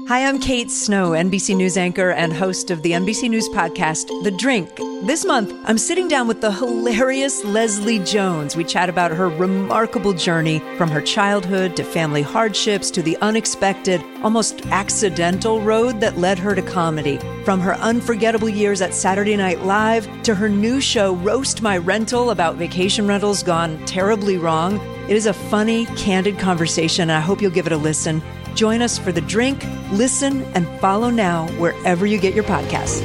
Hi, I'm Kate Snow, NBC News anchor and host of the NBC News podcast, The Drink. This month, I'm sitting down with the hilarious Leslie Jones. We chat about her remarkable journey from her childhood to family hardships to the unexpected, almost accidental road that led her to comedy. From her unforgettable years at Saturday Night Live to her new show, Roast My Rental, about vacation rentals gone terribly wrong. It is a funny, candid conversation, and I hope you'll give it a listen. Join us for The Drink. Listen and follow now wherever you get your podcasts.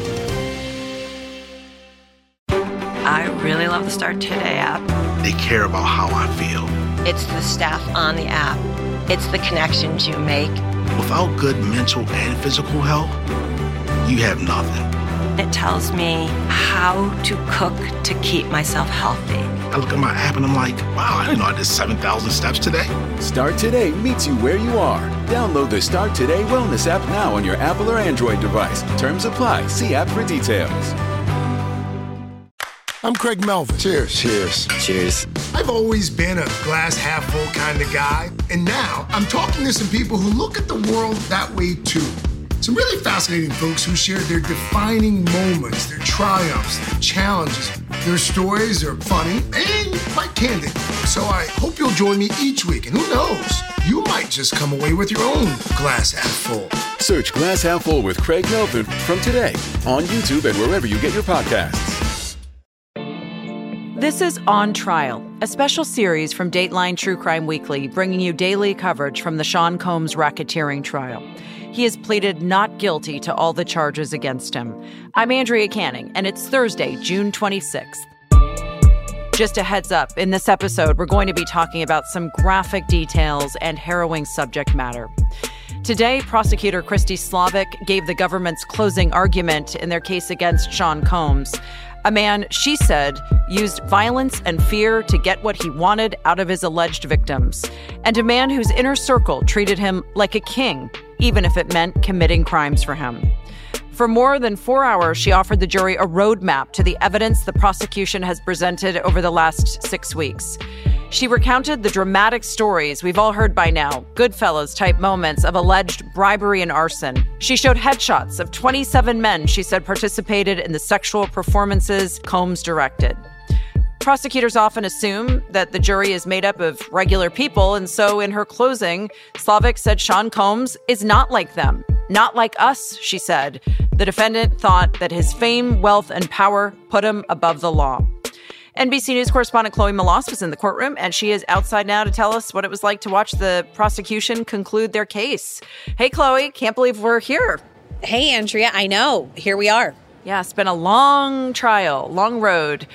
I really love the Start Today app. They care about how I feel. It's the staff on the app. It's the connections you make. Without good mental and physical health, you have nothing. It tells me how to cook to keep myself healthy. I look at my app and I'm like, wow, I didn't know I did 7,000 steps today. Start Today meets you where you are. Download the Start Today Wellness app now on your Apple or Android device. Terms apply. See app for details. I'm Craig Melvin. Cheers. Cheers. Cheers. I've always been a glass half full kind of guy, and now I'm talking to some people who look at the world that way too. Some really fascinating folks who share their defining moments, their triumphs, their challenges. Their stories are funny and quite candid. So I hope you'll join me each week, and who knows, you might just come away with your own glass half full. Search Glass Half Full with Craig Melvin from today on YouTube and wherever you get your podcasts. This is On Trial, a special series from Dateline True Crime Weekly, bringing you daily coverage from the Sean Combs racketeering trial. He has pleaded not guilty to all the charges against him. I'm Andrea Canning, and it's Thursday, June 26th. Just a heads up, in this episode, we're going to be talking about some graphic details and harrowing subject matter. Today, prosecutor Christy Slavic gave the government's closing argument in their case against Sean Combs, a man, she said, used violence and fear to get what he wanted out of his alleged victims, and a man whose inner circle treated him like a king, even if it meant committing crimes for him. For more than 4 hours, she offered the jury a roadmap to the evidence the prosecution has presented over the last 6 weeks. She recounted the dramatic stories we've all heard by now, Goodfellas-type moments of alleged bribery and arson. She showed headshots of 27 men she said participated in the sexual performances Combs directed. Prosecutors often assume that the jury is made up of regular people, and so in her closing, Slavic said Sean Combs is not like them. Not like us, she said. The defendant thought that his fame, wealth, and power put him above the law. NBC News correspondent Chloe Melas was in the courtroom, and she is outside now to tell us what it was like to watch the prosecution conclude their case. Hey, Chloe, can't believe we're here. Hey, Andrea, I know. Here we are. Yeah, it's been a long trial, long road.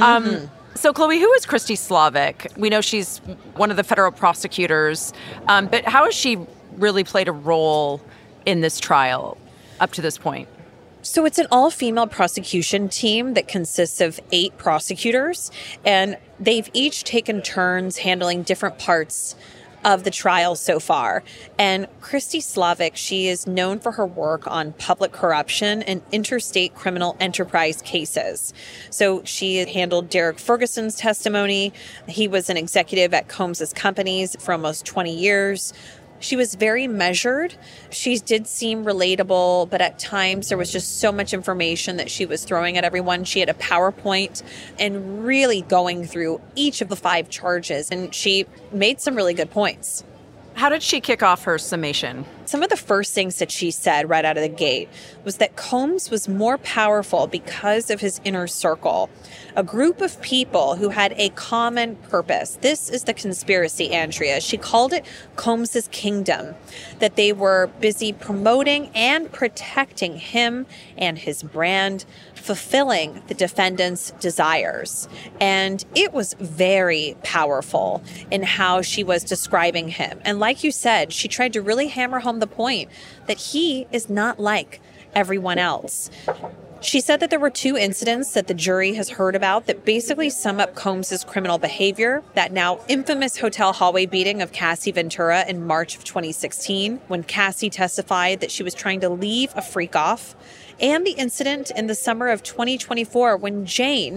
So, Chloe, who is Christy Slavic? We know she's one of the federal prosecutors, but how has she really played a role in this trial up to this point? So it's an all-female prosecution team that consists of 8 prosecutors, and they've each taken turns handling different parts of the trial so far. And Christy Slavic, she is known for her work on public corruption and interstate criminal enterprise cases. So she handled Derek Ferguson's testimony. He was an executive at Combs' companies for almost 20 years. She was very measured. She did seem relatable, but at times there was just so much information that she was throwing at everyone. She had a PowerPoint and really going through each of the 5 charges, and she made some really good points. How did she kick off her summation? Some of the first things that she said right out of the gate was that Combs was more powerful because of his inner circle, a group of people who had a common purpose. This is the conspiracy, Andrea. She called it Combs's kingdom, that they were busy promoting and protecting him and his brand, fulfilling the defendant's desires. And it was very powerful in how she was describing him. And like you said, she tried to really hammer home the point that he is not like everyone else. She said that there were 2 incidents that the jury has heard about that basically sum up Combs's criminal behavior. That now infamous hotel hallway beating of Cassie Ventura in March of 2016, when Cassie testified that she was trying to leave a freak off, and the incident in the summer of 2024 when Jane,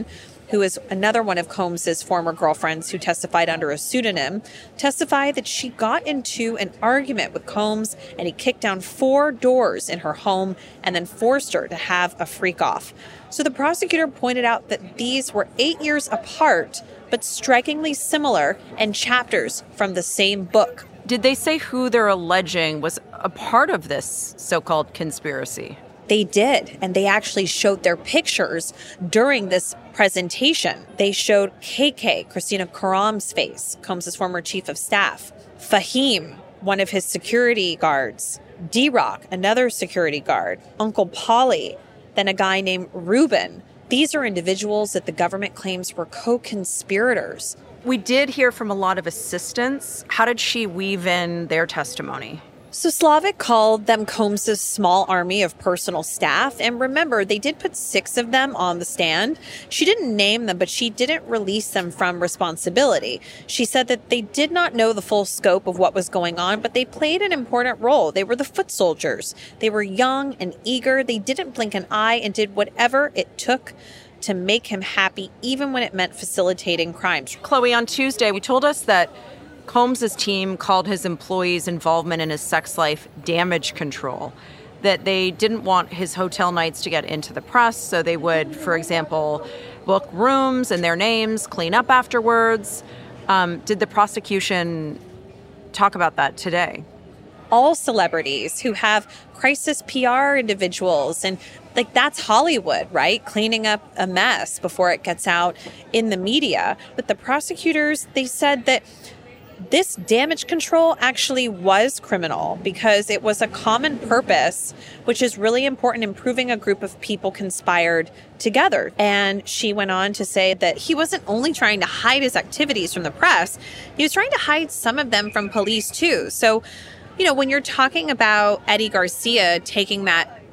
who is another one of Combs's former girlfriends who testified under a pseudonym, testified that she got into an argument with Combs and he kicked down 4 doors in her home and then forced her to have a freak off. So the prosecutor pointed out that these were 8 years apart, but strikingly similar and chapters from the same book. Did they say who they're alleging was a part of this so-called conspiracy? They did, and they actually showed their pictures during this presentation. They showed KK, Christina Karam's face, Combs' former chief of staff, Fahim, one of his security guards, D-Rock, another security guard, Uncle Polly, then a guy named Ruben. These are individuals that the government claims were co-conspirators. We did hear from a lot of assistants. How did she weave in their testimony? So Slavik called them Combs' small army of personal staff. And remember, they did put 6 of them on the stand. She didn't name them, but she didn't release them from responsibility. She said that they did not know the full scope of what was going on, but they played an important role. They were the foot soldiers. They were young and eager. They didn't blink an eye and did whatever it took to make him happy, even when it meant facilitating crimes. Chloe, on Tuesday, you told us that Combs' team called his employees' involvement in his sex life damage control, that they didn't want his hotel nights to get into the press, so they would, for example, book rooms in their names, clean up afterwards. Did the prosecution talk about that today? All celebrities who have crisis PR individuals, and like that's Hollywood, right? Cleaning up a mess before it gets out in the media. But the prosecutors, they said that this damage control actually was criminal because it was a common purpose, which is really important in proving a group of people conspired together. And she went on to say that he wasn't only trying to hide his activities from the press, he was trying to hide some of them from police too. So, you know, when you're talking about Eddie Garcia taking that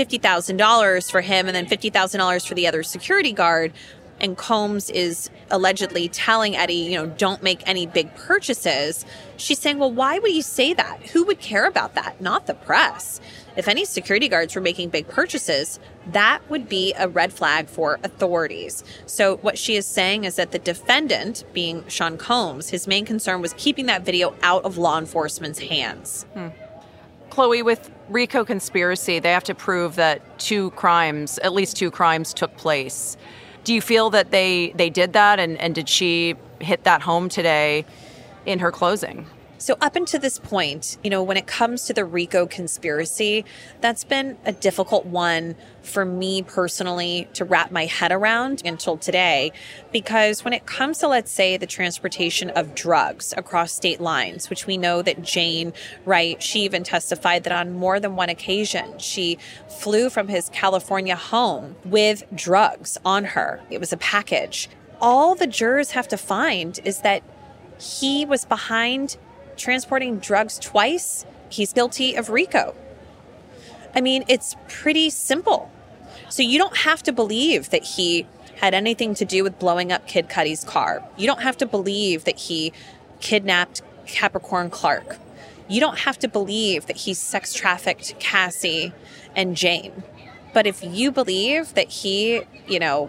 $50,000 for him and then $50,000 for the other security guard, and Combs is allegedly telling Eddie, you know, don't make any big purchases, she's saying, well, why would you say that? Who would care about that? Not the press. If any security guards were making big purchases, that would be a red flag for authorities. So what she is saying is that the defendant, being Sean Combs, his main concern was keeping that video out of law enforcement's hands. Chloe, with RICO conspiracy, they have to prove that at least two crimes took place. Do you feel that they did that? And did she hit that home today in her closing? So up until this point, you know, when it comes to the RICO conspiracy, that's been a difficult one for me personally to wrap my head around until today. Because when it comes to, let's say, the transportation of drugs across state lines, which we know that Jane Wright, she even testified that on more than one occasion, she flew from his California home with drugs on her. It was a package. All the jurors have to find is that he was behind transporting drugs twice. He's guilty of RICO. I mean, it's pretty simple. So you don't have to believe that he had anything to do with blowing up Kid Cudi's car. You don't have to believe that he kidnapped Capricorn Clark. You don't have to believe that he sex trafficked Cassie and Jane. But if you believe that he, you know,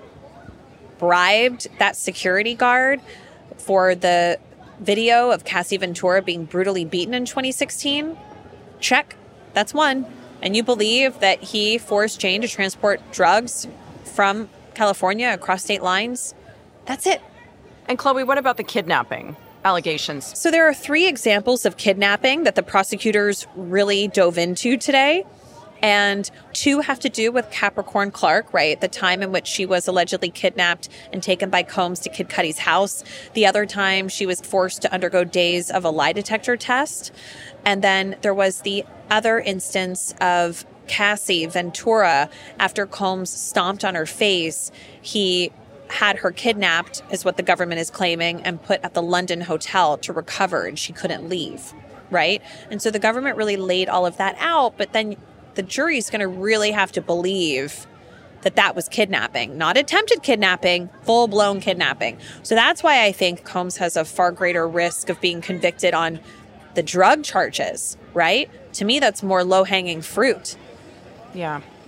bribed that security guard for the video of Cassie Ventura being brutally beaten in 2016, check. That's one. And you believe that he forced Jane to transport drugs from California across state lines, that's it. And Chloe, what about the kidnapping allegations? So there are 3 examples of kidnapping that the prosecutors really dove into today. And 2 have to do with Capricorn Clark, right? The time in which she was allegedly kidnapped and taken by Combs to Kid Cudi's house. The other time she was forced to undergo days of a lie detector test. And then there was the other instance of Cassie Ventura. After Combs stomped on her face, he had her kidnapped, is what the government is claiming, and put at the London hotel to recover, and she couldn't leave, right? And so the government really laid all of that out, but then the jury's going to really have to believe that that was kidnapping, not attempted kidnapping, full-blown kidnapping. So that's why I think Combs has a far greater risk of being convicted on the drug charges, right? To me, that's more low-hanging fruit. Yeah.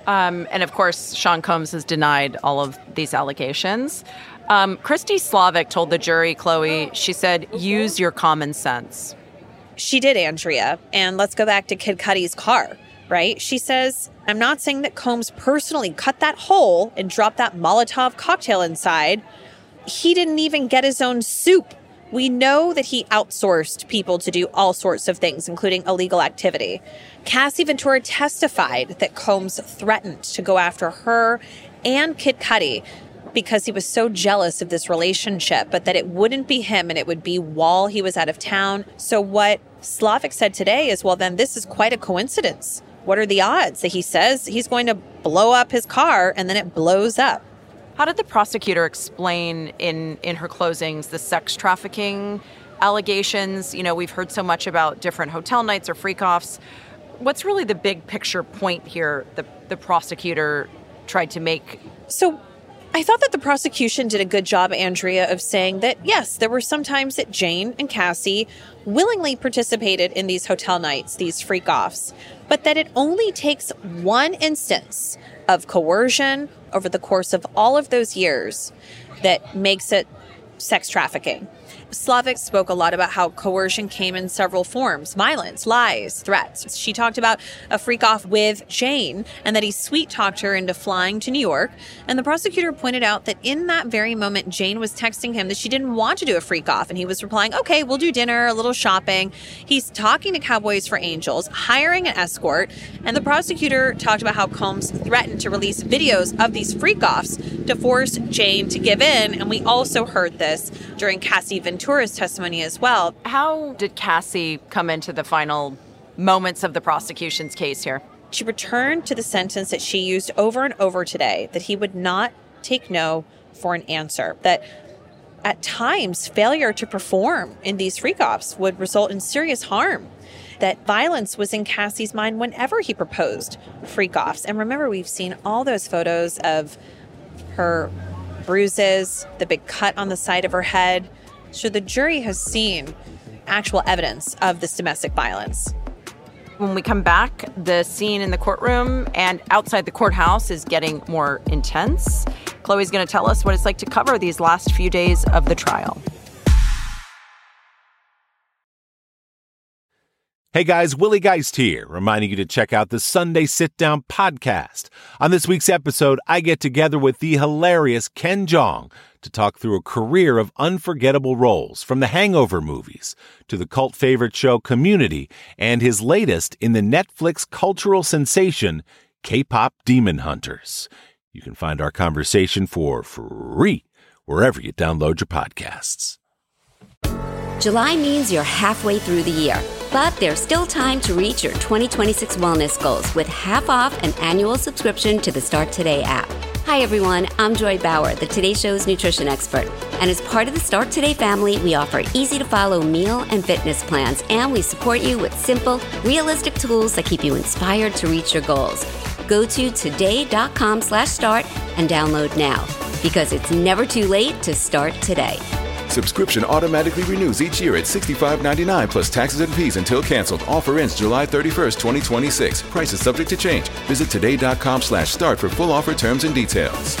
And of course, Sean Combs has denied all of these allegations. Christy Slavic told the jury, Chloe, she said, use your common sense. She did, Andrea. And let's go back to Kid Cudi's car, right? She says, I'm not saying that Combs personally cut that hole and dropped that Molotov cocktail inside. He didn't even get his own soup. We know that he outsourced people to do all sorts of things, including illegal activity. Cassie Ventura testified that Combs threatened to go after her and Kid Cudi because he was so jealous of this relationship, but that it wouldn't be him and it would be while he was out of town. So what Slavic said today is, well, then this is quite a coincidence. What are the odds that he says he's going to blow up his car and then it blows up? How did the prosecutor explain in her closings the sex trafficking allegations? You know, we've heard so much about different hotel nights or freak-offs. What's really the big picture point here the prosecutor tried to make? So I thought that the prosecution did a good job, Andrea, of saying that, yes, there were some times that Jane and Cassie willingly participated in these hotel nights, these freak-offs, but that it only takes one instance of coercion over the course of all of those years that makes it sex trafficking. Slavic spoke a lot about how coercion came in several forms: violence, lies, threats. She talked about a freak-off with Jane and that he sweet-talked her into flying to New York. And the prosecutor pointed out that in that very moment, Jane was texting him that she didn't want to do a freak-off. And he was replying, okay, we'll do dinner, a little shopping. He's talking to Cowboys for Angels, hiring an escort. And the prosecutor talked about how Combs threatened to release videos of these freak-offs to force Jane to give in. And we also heard this during Cassie Ventura's testimony as well. How did Cassie come into the final moments of the prosecution's case here? She returned to the sentence that she used over and over today, that he would not take no for an answer, that at times failure to perform in these freak-offs would result in serious harm, that violence was in Cassie's mind whenever he proposed freak-offs. And remember, we've seen all those photos of her bruises, the big cut on the side of her head. So the jury has seen actual evidence of this domestic violence. When we come back, the scene in the courtroom and outside the courthouse is getting more intense. Chloe's going to tell us what it's like to cover these last few days of the trial. Hey guys, Willie Geist here, reminding you to check out the Sunday Sit Down podcast. On this week's episode, I get together with the hilarious Ken Jeong to talk through a career of unforgettable roles, from the Hangover movies to the cult favorite show Community and his latest in the Netflix cultural sensation, K-pop Demon Hunters. You can find our conversation for free wherever you download your podcasts. July means you're halfway through the year, but there's still time to reach your 2026 wellness goals with half off an annual subscription to the Start Today app. Hi everyone, I'm Joy Bauer, the Today Show's nutrition expert. And as part of the Start Today family, we offer easy-to-follow meal and fitness plans, and we support you with simple, realistic tools that keep you inspired to reach your goals. Go to today.com/start and download now, because it's never too late to start today. Subscription automatically renews each year at $65.99 plus taxes and fees until canceled. Offer ends July 31st, 2026. Prices subject to change. Visit today.com/start for full offer terms and details.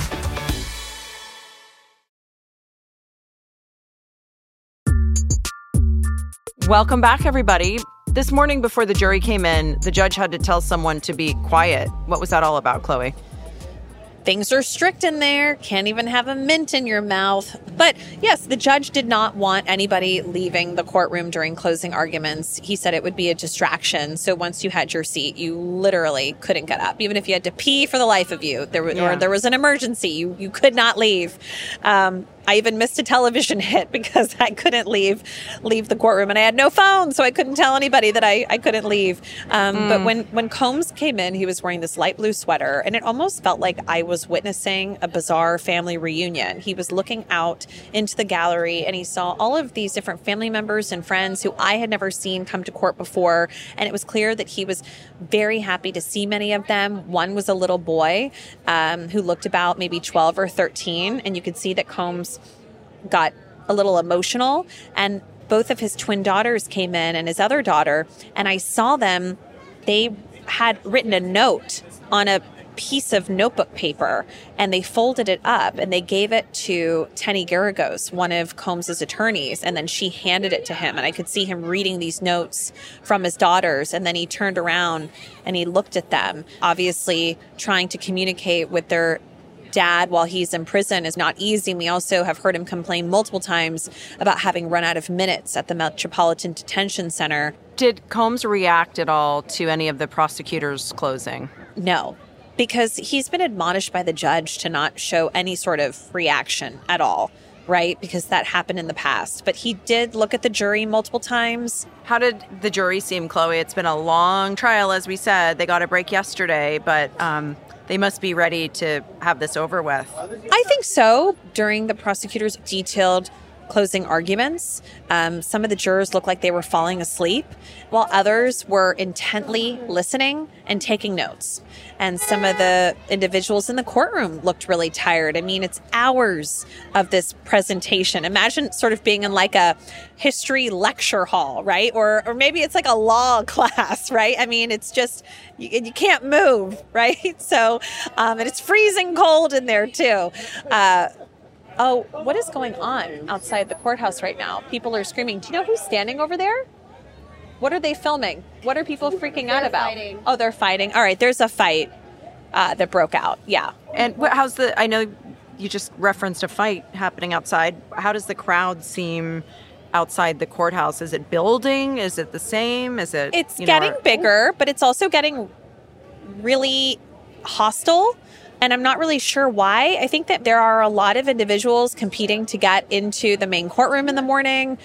Welcome back, everybody. This morning before the jury came in, the judge had to tell someone to be quiet. What was that all about, Chloe? Things are strict in there. Can't even have a mint in your mouth. But yes, the judge did not want anybody leaving the courtroom during closing arguments. He said it would be a distraction. So once you had your seat, you literally couldn't get up. Even if you had to pee for the life of you, or there was an emergency, you could not leave. I even missed a television hit because I couldn't leave the courtroom, and I had no phone, so I couldn't tell anybody that I couldn't leave. But when Combs came in, he was wearing this light blue sweater, and it almost felt like I was witnessing a bizarre family reunion. He was looking out into the gallery, and he saw all of these different family members and friends who I had never seen come to court before, and it was clear that he was very happy to see many of them. One was a little boy who looked about maybe 12 or 13, and you could see that Combs got a little emotional, and both of his twin daughters came in and his other daughter, and I saw them. They had written a note on a piece of notebook paper and they folded it up and they gave it to Tenny Garagos, one of Combs's attorneys, and then she handed it to him. And I could see him reading these notes from his daughters, and then he turned around and he looked at them, obviously trying to communicate with their dad while he's in prison is not easy. And we also have heard him complain multiple times about having run out of minutes at the Metropolitan Detention Center. Did Combs react at all to any of the prosecutors' closing? No, because he's been admonished by the judge to not show any sort of reaction at all, right? Because that happened in the past. But he did look at the jury multiple times. How did the jury seem, Chloe? It's been a long trial, as we said. They got a break yesterday, but they must be ready to have this over with. I think so. During the prosecutor's detailed closing arguments, some of the jurors looked like they were falling asleep, while others were intently listening and taking notes. And some of the individuals in the courtroom looked really tired. I mean, it's hours of this presentation. Imagine sort of being in like a history lecture hall, right? Or maybe it's like a law class, right? I mean, it's just, you can't move, right? So, and it's freezing cold in there too. Oh, what is going on outside the courthouse right now? People are screaming. Do you know who's standing over there? What are they filming? What are people freaking out about? Fighting. Oh, they're fighting. All right, there's a fight that broke out. Yeah. And I know you just referenced a fight happening outside. How does the crowd seem outside the courthouse? Is it building? Is it the same? It's getting bigger, but it's also getting really hostile. And I'm not really sure why. I think that there are a lot of individuals competing to get into the main courtroom in the morning.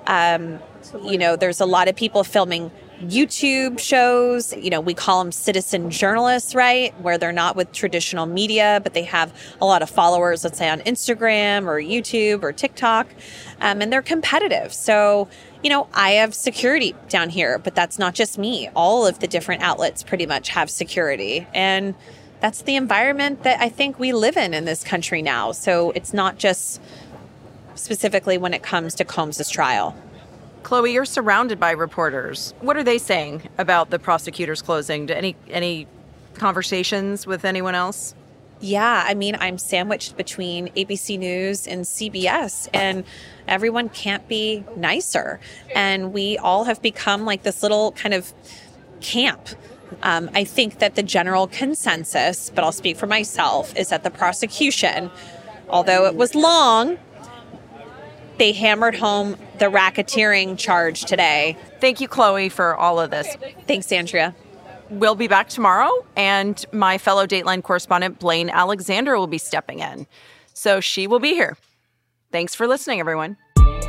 There's a lot of people filming YouTube shows. We call them citizen journalists, right? Where they're not with traditional media, but they have a lot of followers, let's say on Instagram or YouTube or TikTok. And they're competitive. So, I have security down here, but that's not just me. All of the different outlets pretty much have security. And that's the environment that I think we live in this country now. So it's not just specifically when it comes to Combs' trial. Chloe, you're surrounded by reporters. What are they saying about the prosecutor's closing? Any conversations with anyone else? Yeah, I mean, I'm sandwiched between ABC News and CBS, and everyone can't be nicer. And we all have become like this little kind of camp. I think that the general consensus, but I'll speak for myself, is that the prosecution, although it was long, they hammered home the racketeering charge today. Thank you, Chloe, for all of this. Thanks, Andrea. We'll be back tomorrow, and my fellow Dateline correspondent, Blaine Alexander, will be stepping in. So she will be here. Thanks for listening, everyone.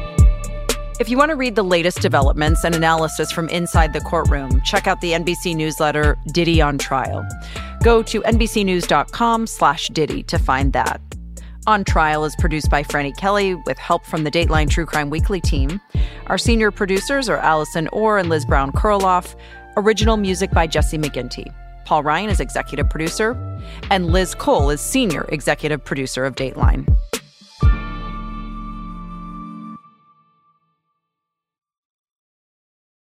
If you want to read the latest developments and analysis from inside the courtroom, check out the NBC newsletter, Diddy on Trial. Go to nbcnews.com/Diddy to find that. On Trial is produced by Franny Kelly with help from the Dateline True Crime Weekly team. Our senior producers are Allison Orr and Liz Brown-Kurloff. Original music by Jesse McGinty. Paul Ryan is executive producer, and Liz Cole is senior executive producer of Dateline.